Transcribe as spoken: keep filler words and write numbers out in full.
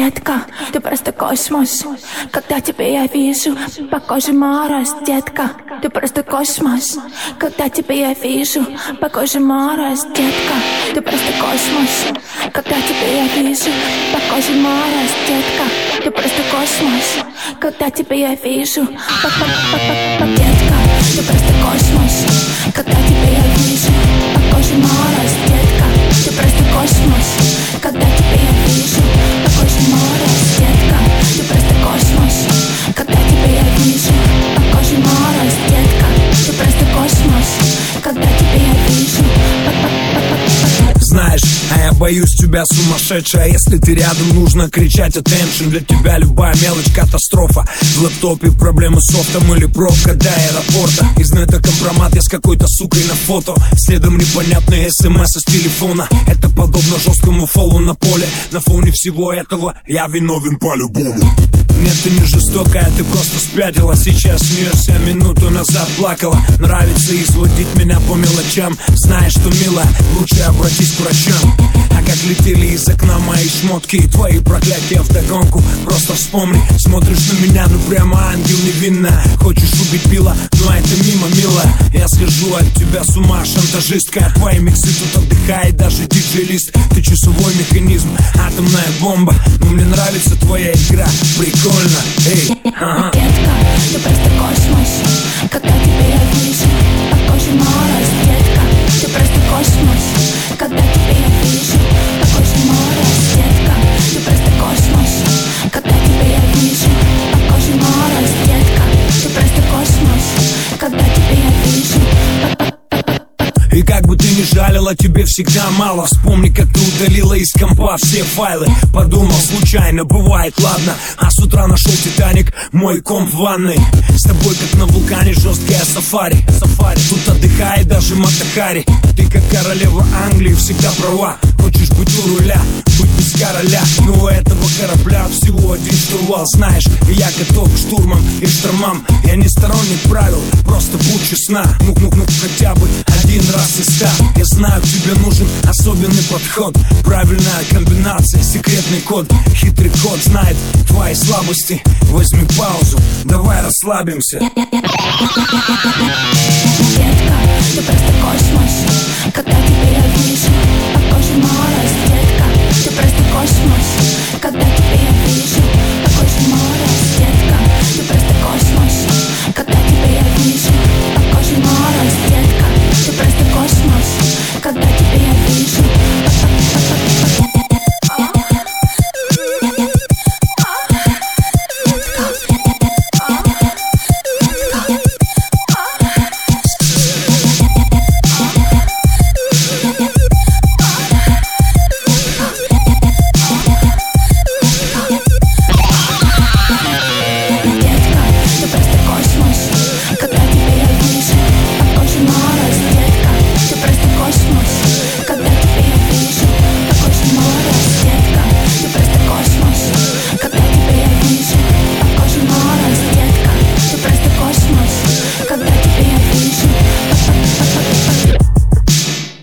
детка, ты просто космос. Когда тебя я вижу, по коже мороз, детка, ты просто космос. Когда тебя я вижу, по коже мороз, детка, ты просто космос. Когда тебя я вижу, по коже мороз, детка, ты просто космос. Когда тебя я вижу, по по по по детка, ты просто космос. Когда тебя я вижу, по коже мороз, детка, ты просто космос. Когда тебя я вижу, по коже мороз, детка, ты просто космос. Когда тебя я вижу, по коже мороз, детка, ты просто космос. Когда тебя я вижу, по по по по по. Знаешь, а я боюсь тебя, сумасшедшая. Если ты рядом, нужно кричать attention. Для тебя любая мелочь катастрофа. В лэптопе проблемы с софтом или пробка до аэропорта. Из нета компромат, я с какой-то сукой на фото. Следом непонятные смс из телефона. Это подобно жесткому фолу на поле. На фоне всего этого я виновен по-любому. Нет, ты не жестокая, ты просто спятила. Сейчас смеешься, минуту назад плакала. Нравится изводить меня по мелочам. Знаешь, что, милая, лучше обратись к врачам. А как летели из окна мои шмотки и твои проклятия вдогонку. Просто вспомни, смотришь на меня, ну прямо ангел невинная. Хочешь убить пила, но это мимо, милая. Я схожу от тебя с ума, шантажистка. Твои миксы тут отдыхает даже диджей-лист. Ты часовой механизм, атомная бомба. Но мне нравится твоя игра, прикольно. Эй, ага. Детка, ты просто космос. Когда тебя я вижу, по коже мороз, детка, ты просто космос. Когда тебя я вижу, по коже мороз, детка, ты просто космос. Когда тебя я вижу, по коже мороз, детка, ты просто космос. Когда тебя я вижу, по по и как бы ты ни жалила, тебе всегда мало. Вспомни, как ты удалила из компа все файлы. Подумал, случайно, бывает, ладно. А с утра нашел Титаник, мой комп в ванной. С тобой как на вулкане жесткое сафари. Сафари, тут отдыхает даже Мата-Хари. Ты как королева Англии, всегда права. Хочешь быть у руля, быть без короля. Но у этого корабля всего один штурвал. Знаешь, я готов к штурмам и штормам. Я не сторонник правил, просто будь честна. Ну-ну-ну, хотя бы один раз из ста. Я знаю, тебе нужен особенный подход. Правильная комбинация, секретный код. Хитрый код знает твои слабости. Возьми паузу, давай расслабимся. Детка, ты просто космос. Когда тебя я вижу, по коже мороз, детка, ты просто космос. Когда